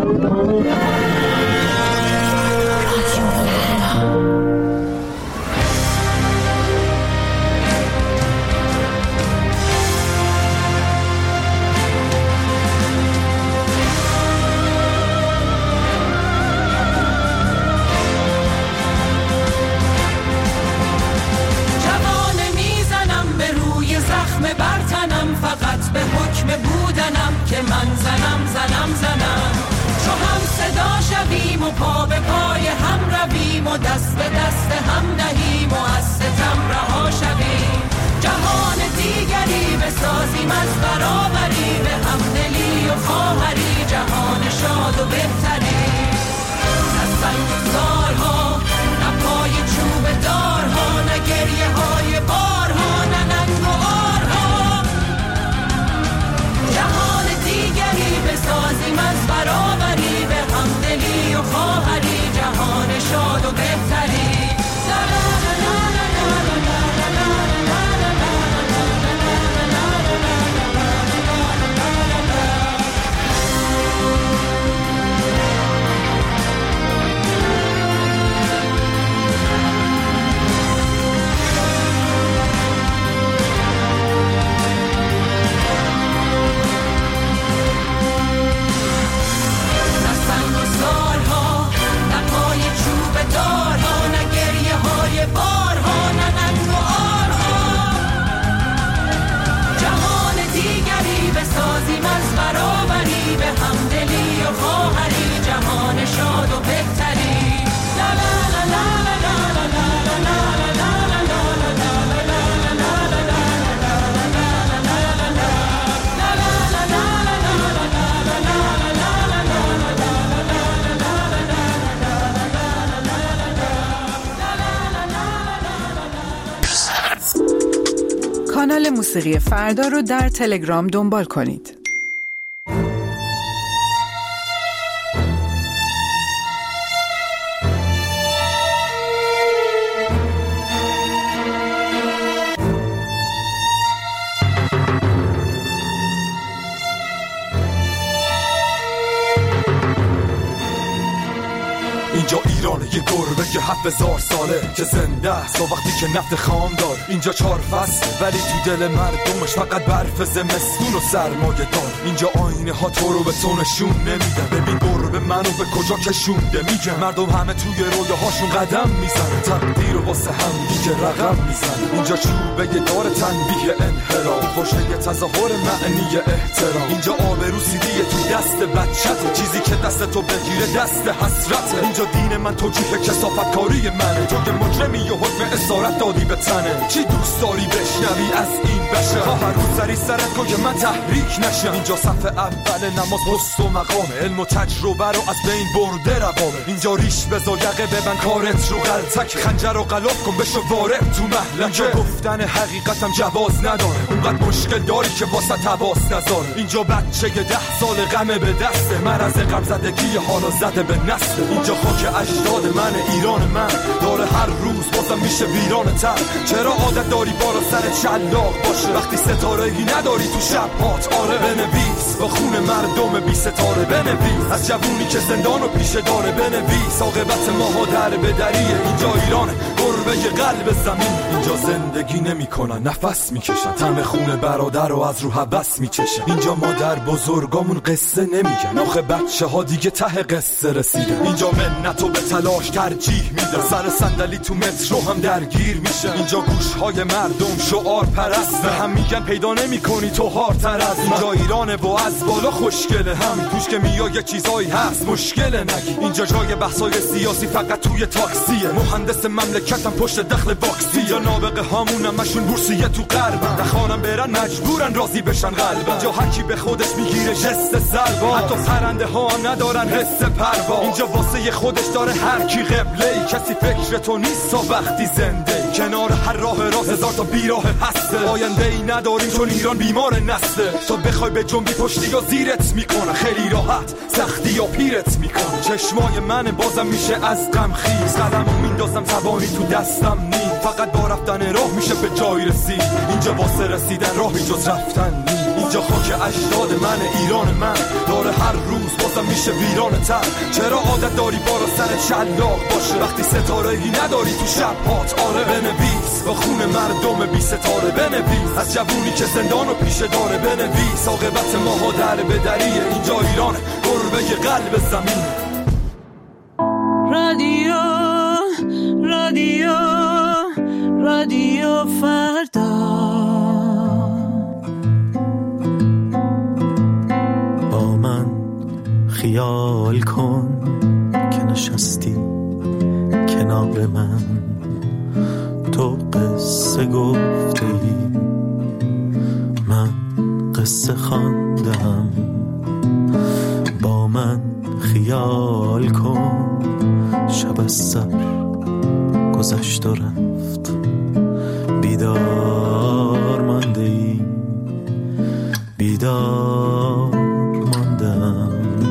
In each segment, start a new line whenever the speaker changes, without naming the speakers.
کانال موسیقی فردا رو در تلگرام دنبال کنید.
اینجا ایرانه، یه گربه که 7000 ساله که زنده است و وقتی که نفت خام دار. اینجا 4 فصل ولی تو دل مردمش فقط برف زمستون و سرمایه دار. اینجا آینه ها تو رو به تو نشون نمیده. ببین گربه منو به کجا کشونده. میگه مردم همه توی رویاهاشون قدم میزنه، تقدیر و واسه هم دیگه رقم میزنه. اینجا چوبه دار تنبیه انحراف، پشته تظاهر معنی احترام. اینجا آبرو سیدیه تو دست بچته، چیزی که دست تو بگیره دست حسرته. اینجا دین من توجیه کثافت کاری منه، تو که مجرمی و حکم اسارت دادی به تنه. چی دوست داری بشنوی از این بشه؟ تا هر روز سری سرت کن که من تحریک نشم. اینجا صف اول نماز پست و مقامه، علم و تجربه رو از بین برده رقابه. اینجا ریش بزا یقه ببن کارت رو غلطک، خنجر رو غلاف کن بشو وارد تو محلکه. اینجا گفتن حقیقتم جواز نداره، اونقدر مشکل داری که واسه تواس نذاره. اینجا بچه 10 سال غمه به دسته، مرض غم زدگی حالا زده به نسل. اینجا خاک اجداد من، ایران من داره هر روز بازم میشه ویران تر. چرا عادت داری بالا سر شلاق باشه وقتی ستاره‌ای نداری تو شب هات؟ آره بنویس با خون مردم بی ستاره، بنویس از جوونی که زندان و پیشه داره، بنویس عاقبت ماها در بدریه. اینجا ایران گربه قلب زمین، اینجا زندگی نمیکنن نفس میکشن، طعم خون برادر رو از رو هوس میچشن. اینجا مادر بزرگامون قصه نمیگن، آخه بچه ها دیگه ته قصه رسیدن. اینجا منتو به تلاش ترجیح میدن، سر صندلی تو مترو هم درگیر میشن. اینجا گوشهای مردم شعار پرست، هم میگن پیدا نمیکنی تو هارتر از من. اینجا ایرانه و از بالا خوشگله، هم توش که میای یه چیزایی هست مشکل نگی. اینجا جای بحثای سیاسی فقط توی تاکسیه، مهندس مملکتم پشت دخل باکسی. اینجا نابغه هامون همشون بورسیه تو غربن، نخوانم برن مجبورن راضی بشن قلبن. اینجا هر کی به خودش میگیره جست سلوا، حتی پرنده ها هم ندارن حس پروا. اینجا واسه خودش داره هر کی قبله، کسی فکر تو نیست تا وقتی زنده. کنار هر راه راست هزار تا بیراه هسته، آینده ای نداریم چون ایران بیمار نسته. تو بخوای به جنبی پشتی یا زیرت میکنه، خیلی راحت سختی یا پیرت میکنه. چشمای من بازم میشه از غم خیز، قدمو میندازم زبانی تو دستم نیم. فقط با رفتن راه میشه به جای رسید، اینجا واسه رسیدن راهی جز رفتن نیم. اینجا اینجا خاک اجداد من، ایران من داره هر روز بازم میشه ویران تر. چرا عادت داری بارا سر شلاق باشه وقتی ستاره‌ای نداری تو شب هات؟ آره بنویس با خون مردم بی ستاره، بنویس از جوونی که زندانو پیشه داره، بنویس عاقبت ماها در به دریه. اینجا ایرانه، گربه قلب زمینه.
رادیو رادیو رادیو فردا،
با من خیال کن که نشستی کنار من، تو قصه گفته ای من قصه خواندم. با من خیال کن شب از سر گذشت و رفت، بیدار مانده ای بیدار ماندم.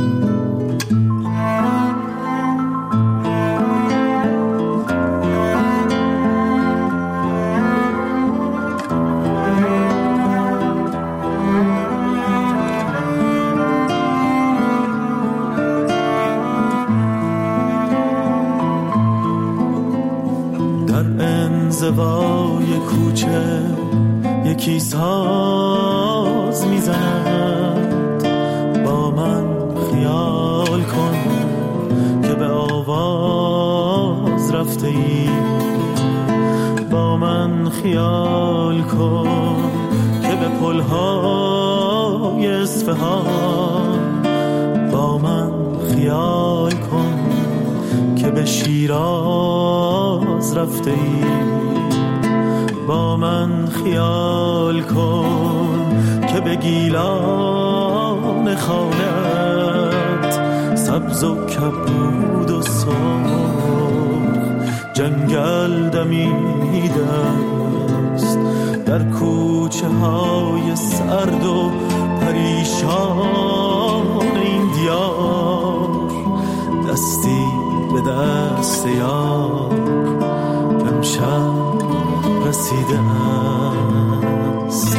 زوای کوچه یکی ساز میزند، با من خیال کن که به آواز رفته ای. با من خیال کن که به پلهای اصفهان، با من خیال کن که به شیراز رفته ای. با من خیال کن که به گیلان خانت سبز و کبود و سرخ جنگل دمیده است، در کوچه های سرد و پریشان این دیار دستی به دست یار امشب رسیده است.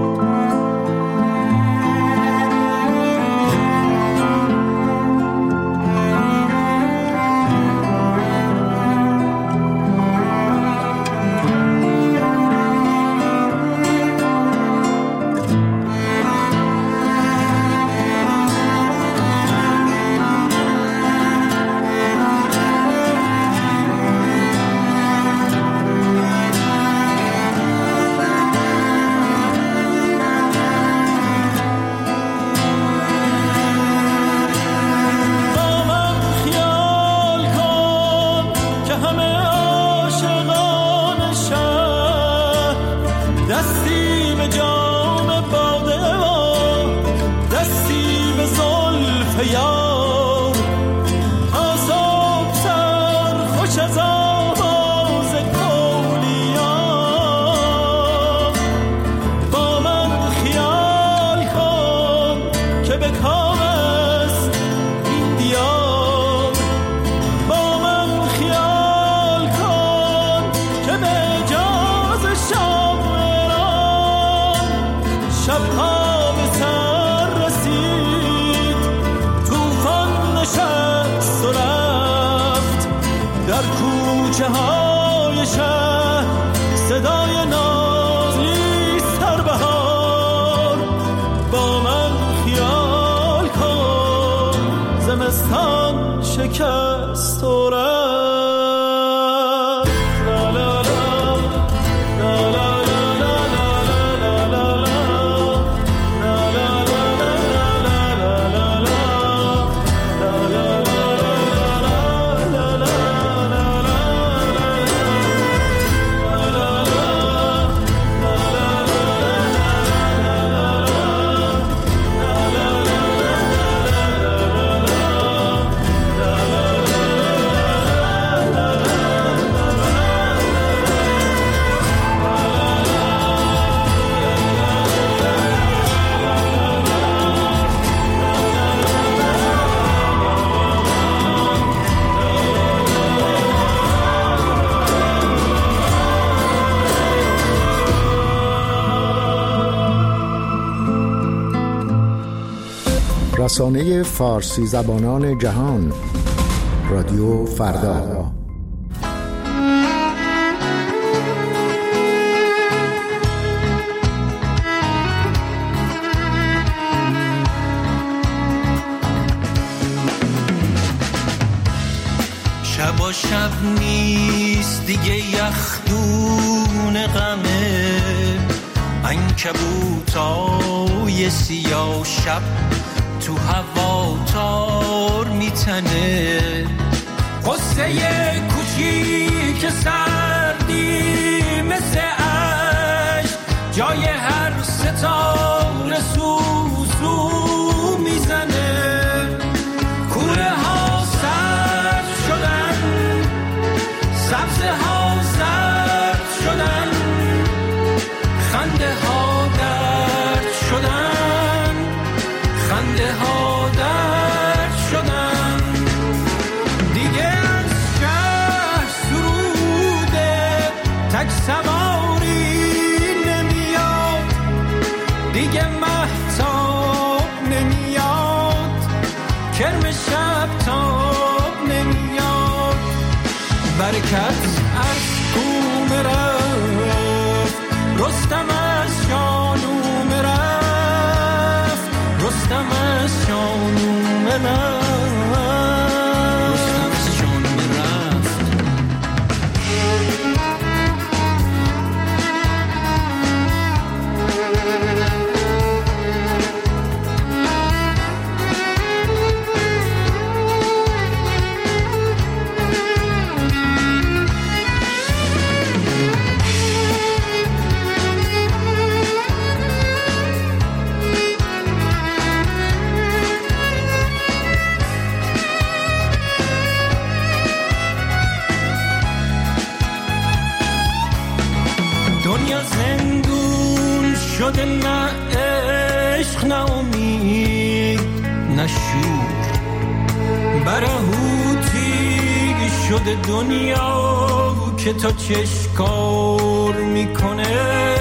شکست و رفت. لا لا لا لا لا لا لا لا
رسانه فارسی زبانان جهان، رادیو فردا.
شب و شب نیست دیگه یخدون غمه، عنکبوتای سیاه شب تو هوا تار میتنه. قصه کوچیک سردی مثل عشق جای هر ستاره سوسو میزنه. کوره ها سرد شدن، سبزه ها زرد شدن، خنده ها درد شدن، خنده ها درد شدن. دیگه از شهر سروده تک سواری نمیاد، دیگه مهتاب نمیاد، کرم شب تاب نمیاد. برکت از کوم رفت، رستم از شانوم رفت، رستم از شانوم رفت، رستم از شانوم رفت. دنیا زندون شده، نه عشق نه امید نه شور، برهوتی شده دنیا که تا چشکار میکنه.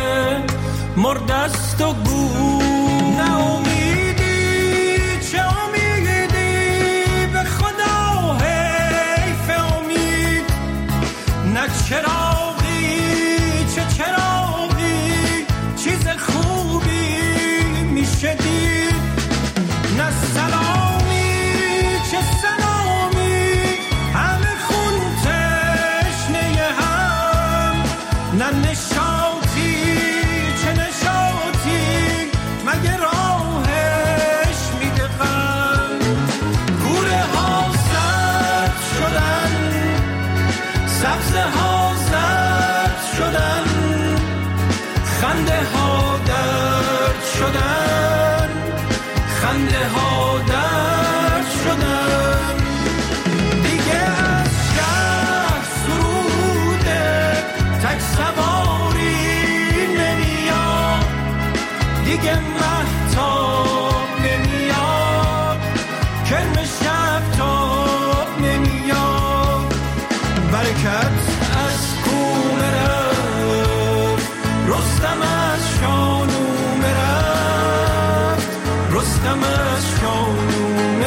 مردست و گور نه امیدی، چه امیدی به خدا حیف امید. نه چراغی چه چراغی چیز خوبی میشه دید. نه سلامی چه سلامی همه خون تشنه هم. نه نشاطی چه نشاطی مگه راهش میده غم. کوره ها سرد شدن، سبزه ها زرد شدن، خنده ها درد شدن، خنده ها درد شدن. دیگه از شهر سروده تک سواری نمیاد، دیگه مهتاب نمیاد، کرم شب تاب نمیاد. برکت از کوم رفت، رستم از شانوم رفت، رستم از شانوم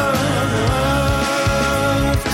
رفت.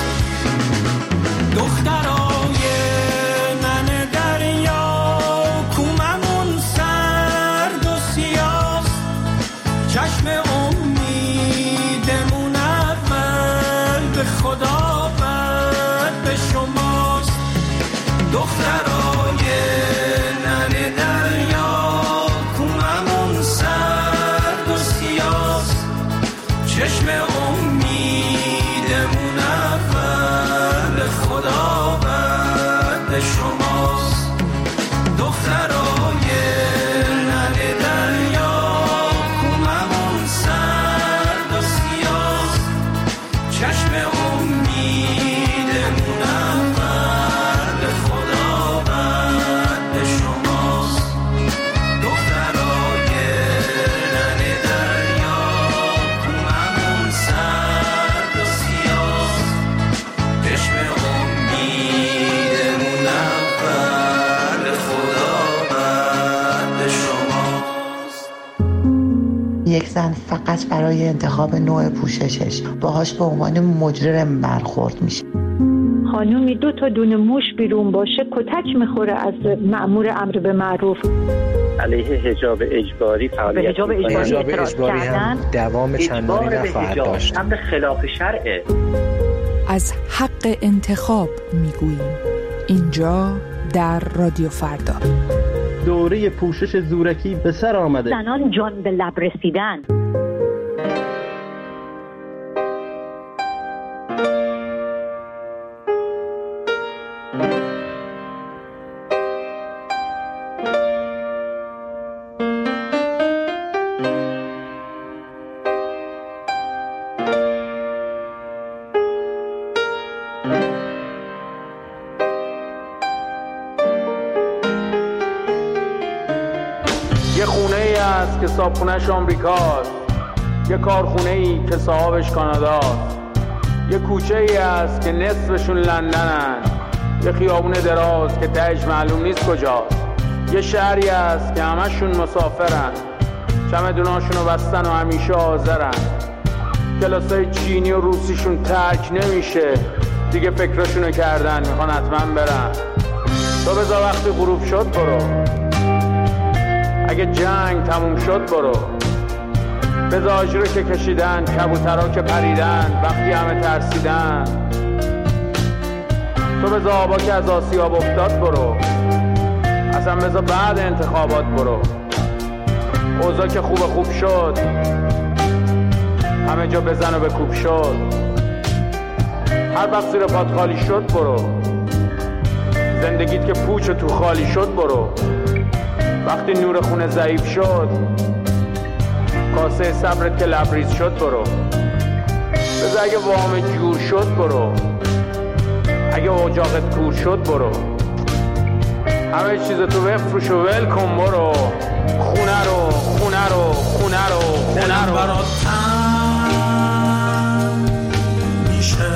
دخترای نن دریا کوممون سرد و سیاست، چشم امیدمون اول به خدا بعد به شماست. دخترای نن دریا کوممون سرد و سیاست، چشم امیدمون اول به خدا بعد به شماست. دخترای نن دریا کوممون سرد و سیاست، چشم امیدمون اول به خدا بعد به شماست. دخترای نن دریا کوممون سرد و سیاست، چشم امیدمون اول به خدا بعد به شماست.
زن فقط برای انتخاب نوع پوششش باهاش به عنوان مجرم برخورد میشه.
خانومی 2 تا دونه موش بیرون باشه کتک میخوره از مأمور امر به معروف.
علیه حجاب اجباری فعالیت
حجاب اجباری هم دوام چندانی نخواهد داشت.
امر خلاف شرعه.
از حق انتخاب میگوییم اینجا در رادیو فردا.
دوره پوشش زورکی به سر آمده.
زنان جان به لب رسیدن.
یه خونه ای هست که صاحبخونه‌اش آمریکاست، یه کارخونه ای که صاحبش کاناداست، یه کوچه ای هست که نصفشون لندنن، یه خیابون دراز که تهش معلوم نیست کجاست، یه شهری هست که همشون مسافرن، چمدوناشونو بستن و همیشه حاضرن، کلاسای چینی و روسیشون ترک نمیشه، دیگه فکرشونو کردن میخوان حتما برن. تو بذار وقتی غروب شد برو، اگه جنگ تموم شد برو، بذار آجرو که کشیدن، کبوترها که پریدن وقتی همه ترسیدن، تو بذار آبا که از آسیاب افتاد برو، اصلا بذار بعد انتخابات برو، اوضاع که خوب شد همه جا بزن و بکوب شد، هر وقت زیر پات خالی شد برو، زندگیت که پوچ و تو خالی شد برو، وقتی نور خونه ضعیف شد، کاسه صبرت که لبریز شد برو، بذار اگه وام جور شد برو، اگه اجاقت کور شد برو، همه چیز تو بفروش و ول کن برو، خونه رو
برات تنگ میشه،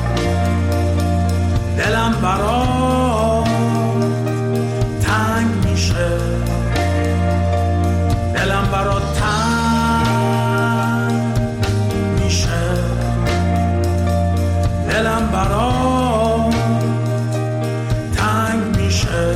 دلم برات تنگ میشه، دلم برات تنگ میشه، دلم برات تنگ میشه.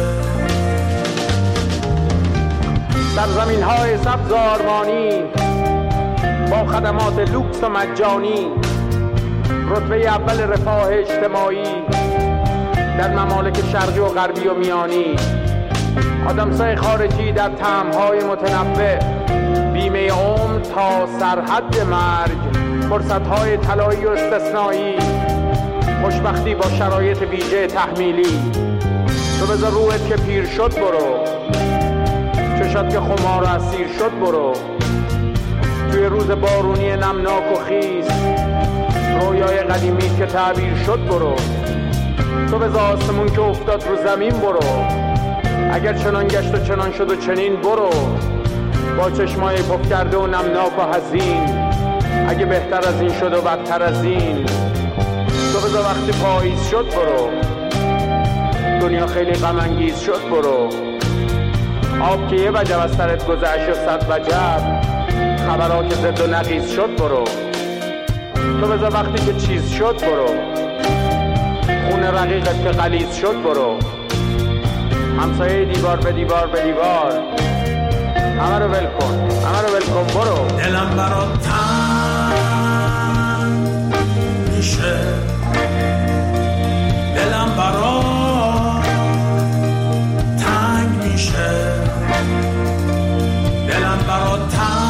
سرزمین های سبز آرمانی با خدمات لوکس و مجانی، رتبه اول رفاه اجتماعی در ممالک شرقی و غربی و میانی، آدمسای خارجی در طعم‌های متنوع، بیمه عمر تا سرحد مرگ، فرصت‌های طلایی و استثنایی، خوشبختی با شرایط ویژه تحمیلی. تو بذار روحت که پیر شد برو، چشات که خمار و اسیر شد برو، توی روز بارونی نمناک و خیس، رویای قدیمی که تعبیر شد برو، تو بذار آسمون که افتاد رو زمین برو، اگر چنان گشت و چنان شد و چنین برو، با چشمای پف کرده و نمناک و حزین، اگه بهتر از این شد و بدتر از این، تو بذار وقتی پاییز شد برو، دنیا خیلی غم انگیز شد برو، آب که یه وجب از سرت گذشت و 100 وجب، خبرها که زد و نقیز شد برو، تو بذار وقتی که چیز شد برو، خونه رقیقت که غلیظ شد برو، همسایه دیوار به دیوار به دیوار، همه رو ول کن برو،
دلم برات تنگ میشه، دلم برات تنگ میشه، دلم برات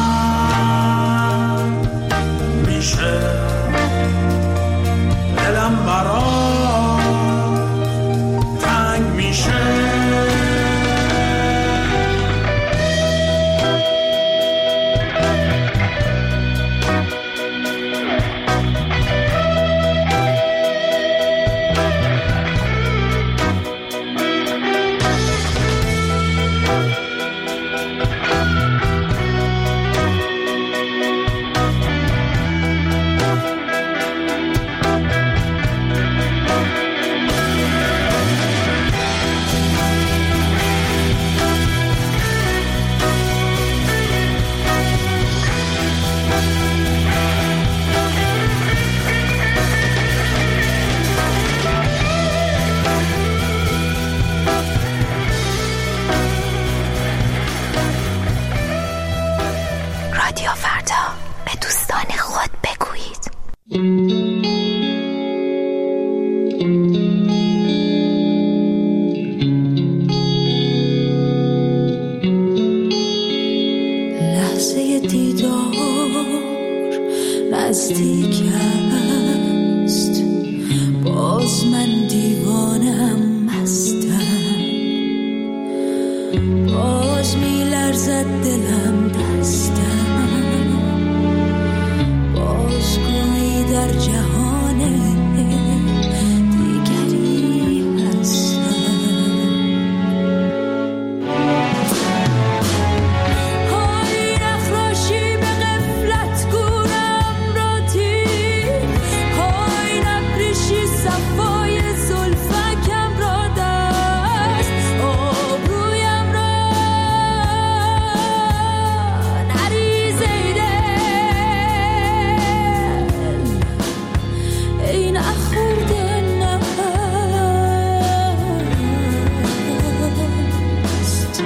تنگ میشه، دلم برات تنگ میشه.
باز من دیوانم مستم، باز میلرزد دلم دستم، باز گویی در جهان دیگری هستم. های نخراشی به غفلت گورم را تیر، های نپریشی صفای زلفکم را دست، آبرویم را نریز ای دل، ای نخورده مست.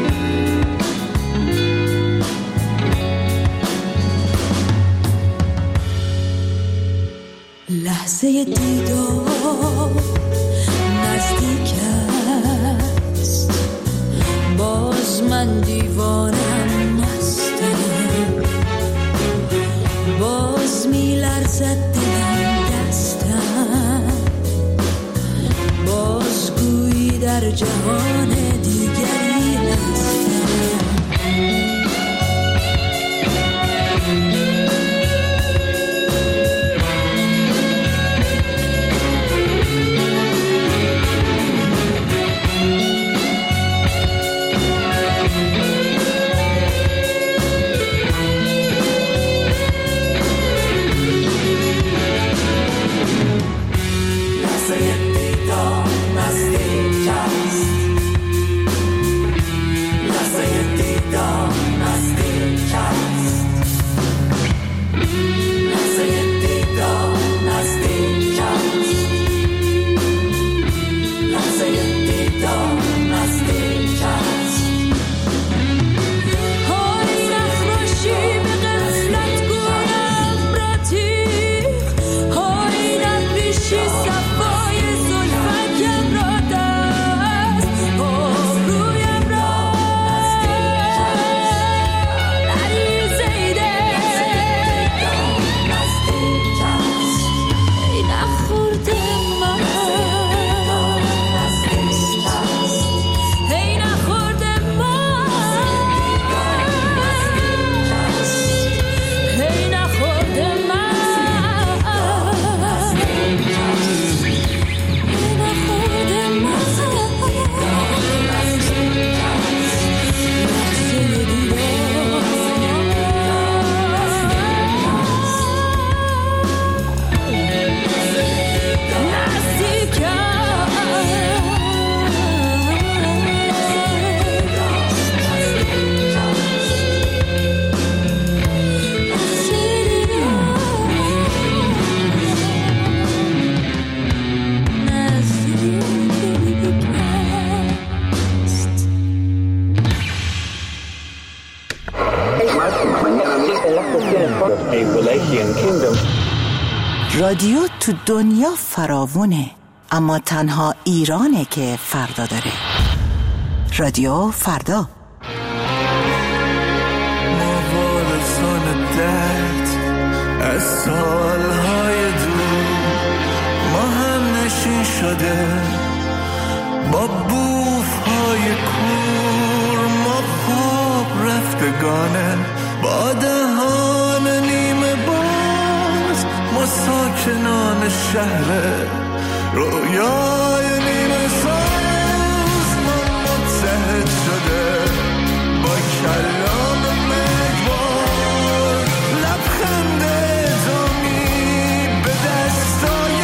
لحظه دیدار نزدیک است، باز من دیوانم مستم، باز میلرزد دلم دستم، باز گویی در جهان دیگری هستم.
رادیو تو دنیا فراوونه، اما تنها ایرانه که فردا داره. رادیو فردا.
موالسان درد از سالهای دور ما هم نشین شده، با بوفهای کور ما خواب رفتگانه، با دهان نیمه باز ما ساکنان شهر رویای نیمه ساز ما متحد شده، با کلام مگوار لبخند دامی به دستای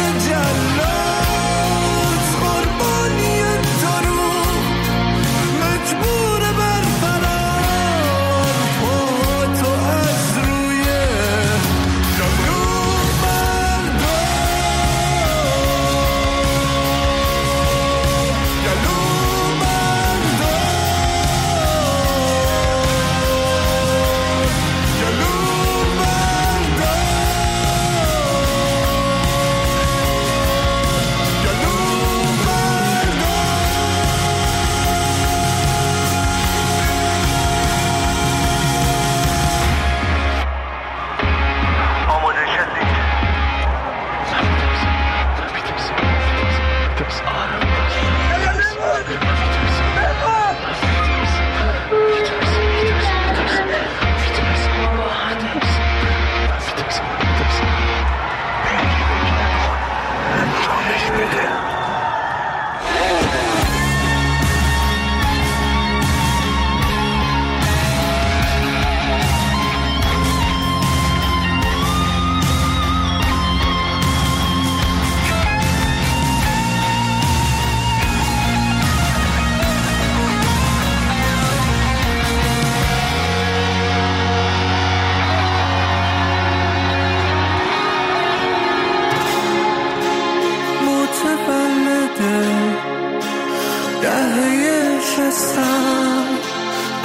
جلاد، قربانی دروغ مجبور بر فرار، پا تو از روی جلو مردم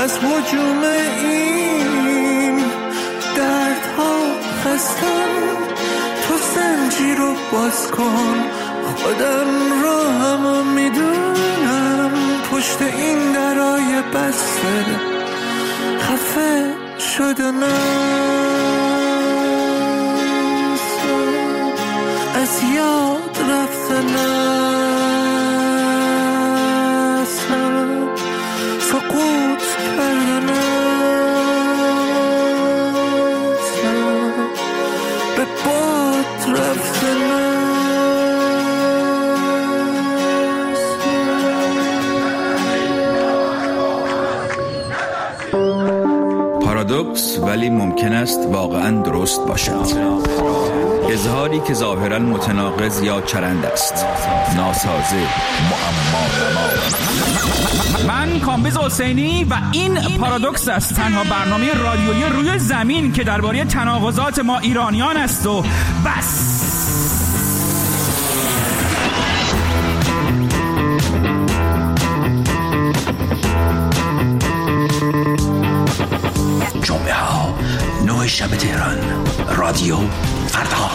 از هجوم این دردها خستم. تو زنجیر رو باز کن، خودم رو همو میدونم. پشت این درای بسته خفه شدنم، از یاد رفتنم، سقوط کردنم، به باد رفتنم.
پارادوکس ولی ممکن است واقعا درست باشد. اظهاری که ظاهرا متناقض یا چرند است، ناسازه، معما.
من کامبیز حسینی و این پارادوکس است، تنها برنامه رادیویی روی زمین که درباره تناقضات ما ایرانیان است و بس.
جمعه ها 9 شب تهران، رادیو فردا.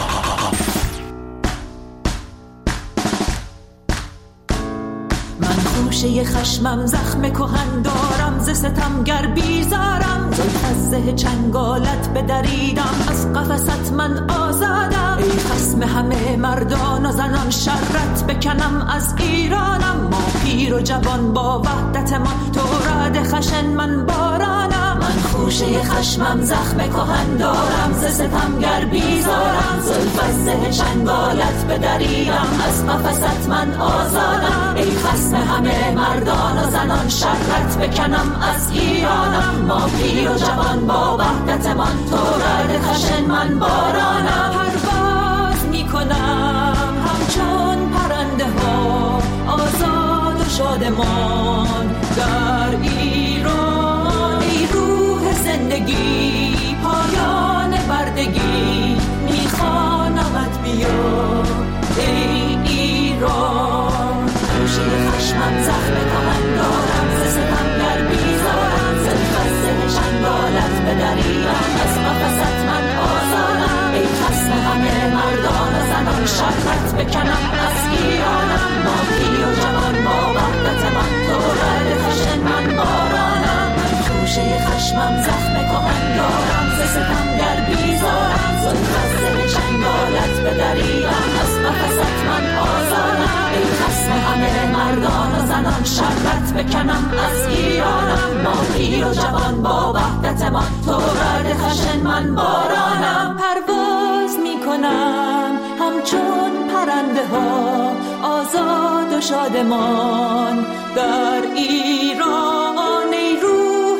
من خوشه خشمم زخم کهن دارم، ز ستمگر بیزارم. زلف از زه چنگالت بدریدم، از قفست من آزادم. ای خصم همه مردان و زنان، شرت بکنم از ایرانم. ما پیر و جوان با وحدت من، تو رعد خشن من بارانم. من خوشه خشمم زخم کهن دارم، ز ستمگر بیزارم. زلف از زه چنگالت بدریدم، از قفست من آزادم. ای خصم همه مردان و زنان، شرت بکنم از ایرانم. ما پیر و جوان با وحدت من، تو رعد خشن من بارانم. پرواز میکنم همچون پرنده ها، آزاد و شادمان در ایران. ای روح زندگی، پایان بردگی، میخوانمت بیا ای ایران. خوشه خشمم زخم کهن دارم، ز ستمگر بیزارم. زلف از زه چنگالت بدریدم، از قفست من آزادم. ای خصم همه مردان و زنان، شرت بکنم از ایرانم. ما پیر و جوان با وحدت من، تو رعد خشن من بارانم. من خوشه خشمم زخم کهن دارم، ز ستمگر بیزارم. زلف از زه چنگالت بدریدم، از قفست من آزادم. ای خصم همه مردان و زنان، شرت بکنم از ایرانم. ما پیر و جوان با وحدت من، تو رعد خشن من بارانم. پرواز میکنم همچون پرنده ها، آزاد و شادمان در ایران. ای روح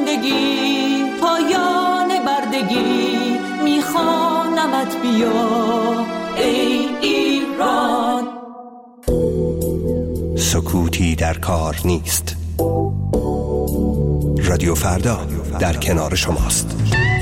زندگی، پایان بردگی، میخوانمت بیا ای ایران.
سکوتی در کار نیست. رادیو فردا در کنار شماست.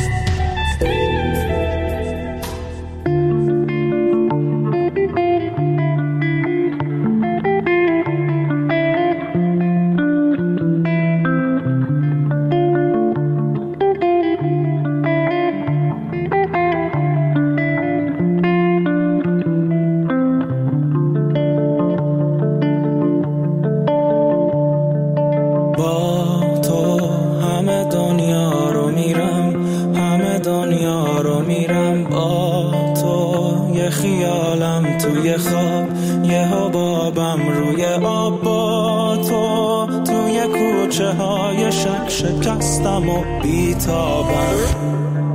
شکستم و بیتابم.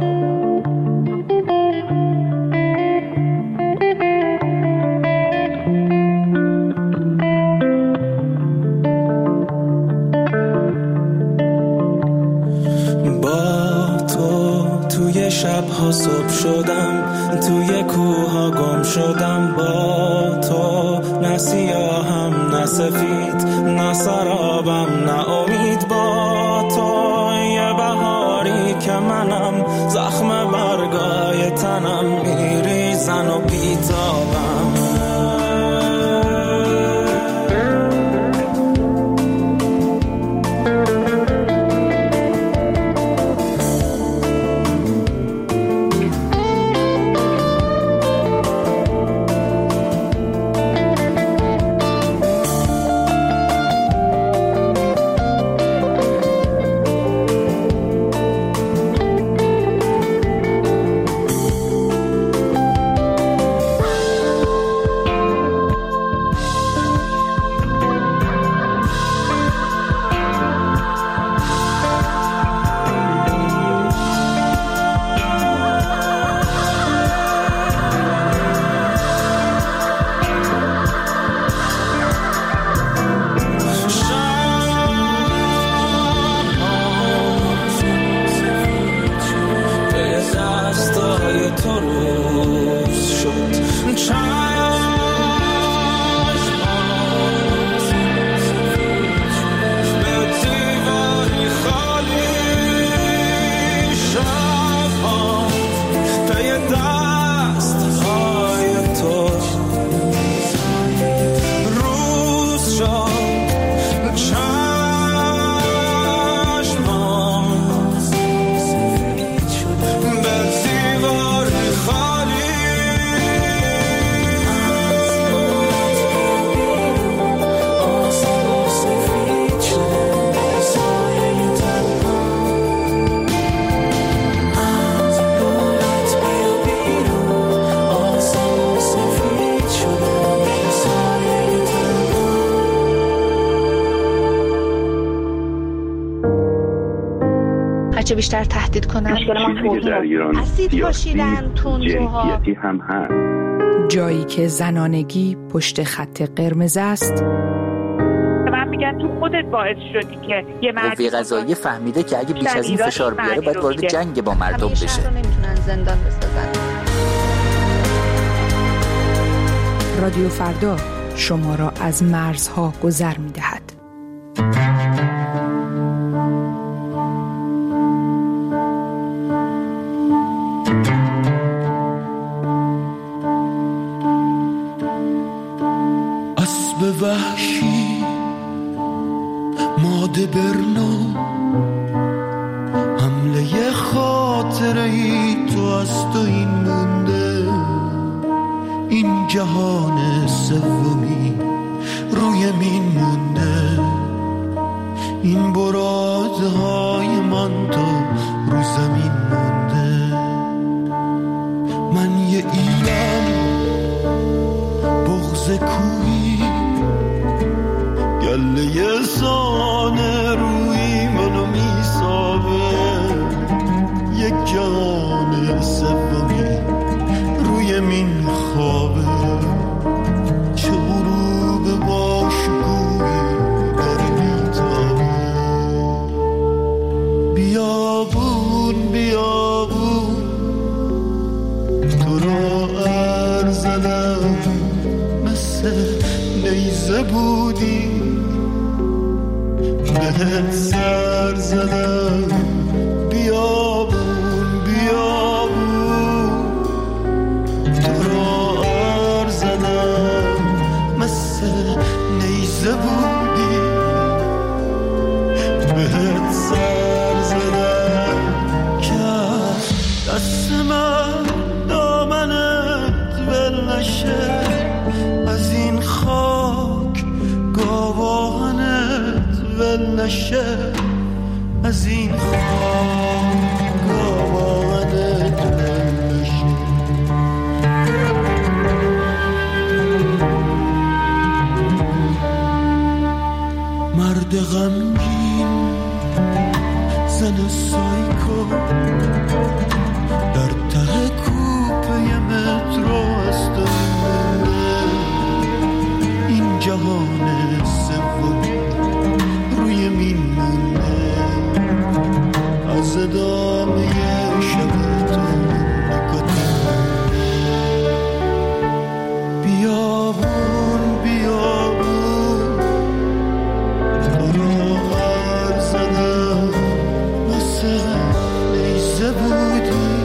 با تو توی شبها صبح شدم، توی کوها گم شدم. با تو نه سیاهم نه سفید، نه سرابم نه امید. با تو یه بهاری که منم، زخم برگای تنم میریزن و بیتابم.
بیشتر تهدید کنن.
مشکل ما توهین،
اسید پاشیدن، تندروها
هم هست.
جایی که زنانگی پشت خط قرمز است.
من میگن تو خودت باعث شدی که یه
قوه قضاییه فهمیده که اگه بیش از این فشار بیاره باید وارد جنگ با مردم بشه.
شهر رو نمیتونن زندان بسازن.
رادیو فردا شما را از مرزها گذر می‌دهد.
اسب وحشی ماده برنو حمله خاطره ای تو از تو این مونده، این جهان سومی روی مین مونده، این برادهای من تو رو زمین مونده. من یه ایران بغض کوی گله سانه روی منو میسابه، یک جهان سومی روی مین خوابه، چه غروب باشگوی داره میتابه. بیابون بیابون تو را ارزدم، مثل نیزه بودی بهت سر زدم. بیابون بیابون تو را ار زدم، مثل نیزه بودی بهت سر زدم. که دست من دامنت ول نشه، از این خاک گاوانت ول نشه، از این خاک گاوانت ول نشه. مرد غمگین زن سایکو در ته کوپه مترو است، این جهان سومی روی مین مونده، از ادامه شب تو نکته. بیابون بیابون تو را ار زدم، مثل نیزه بودی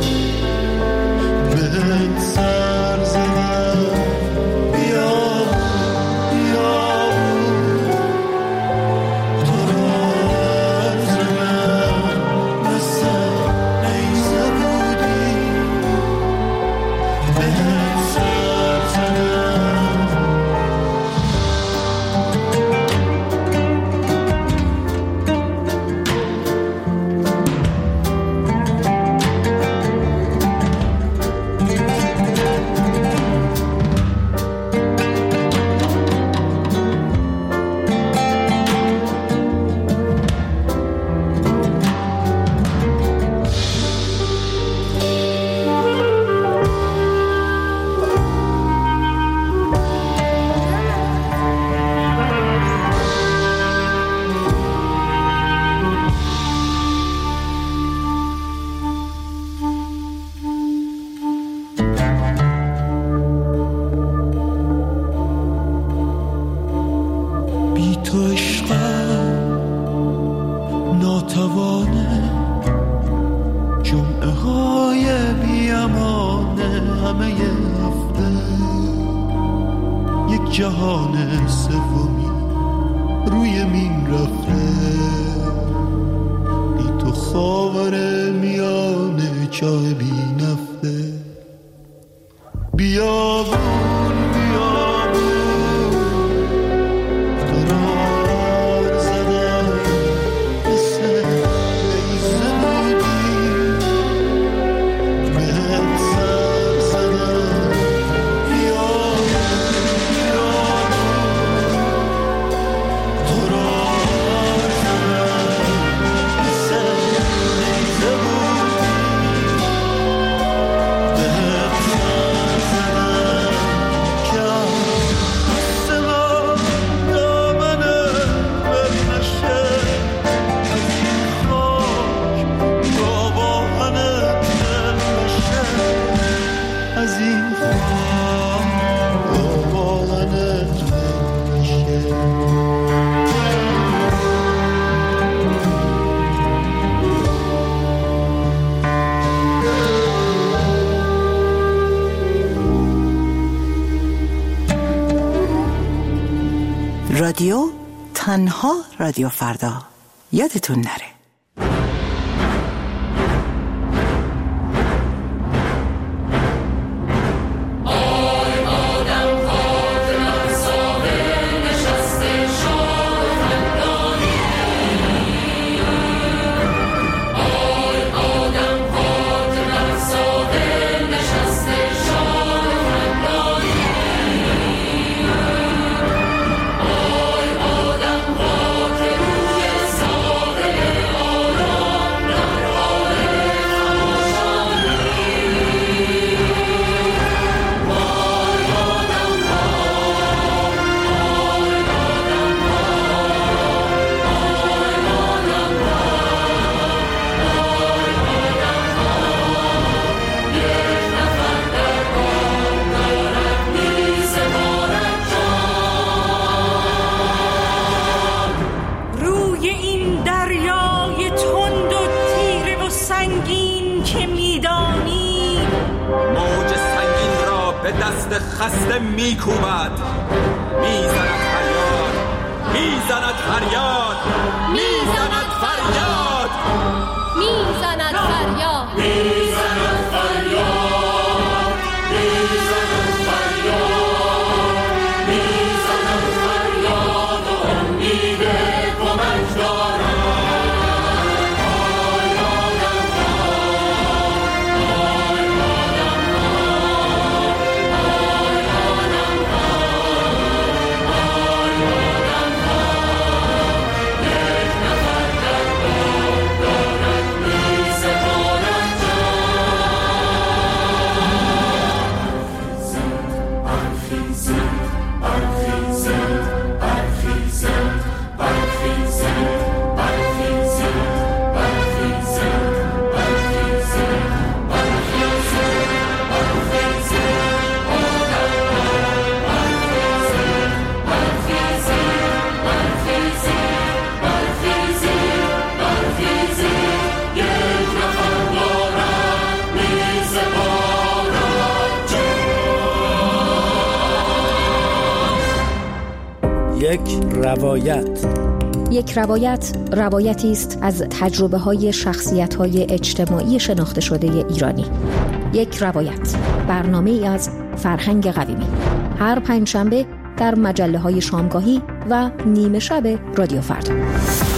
بهت سر زدم. جهان سومی روی مین رفته، بی تو خاور میان چاه بی نفته. بیابون بیابون تو را ار زدم، مثل نیزه بودی بهت سر زدم.
رادیو تنها رادیو فردا یادتون نره.
خسته میکوبد، میزند فریاد، میزند فریاد، میزند فریاد،
میزند فریاد، میزند فریاد، میزند فریاد، میزند فریاد و امید کمک دارد.
یک روایت روایتی است از تجربه‌های شخصیت‌های اجتماعی شناخته شده ایرانی. یک روایت، برنامه‌ای از فرهنگ قویمی، هر پنجشنبه در مجله‌های شامگاهی و نیمه شب رادیو فردا.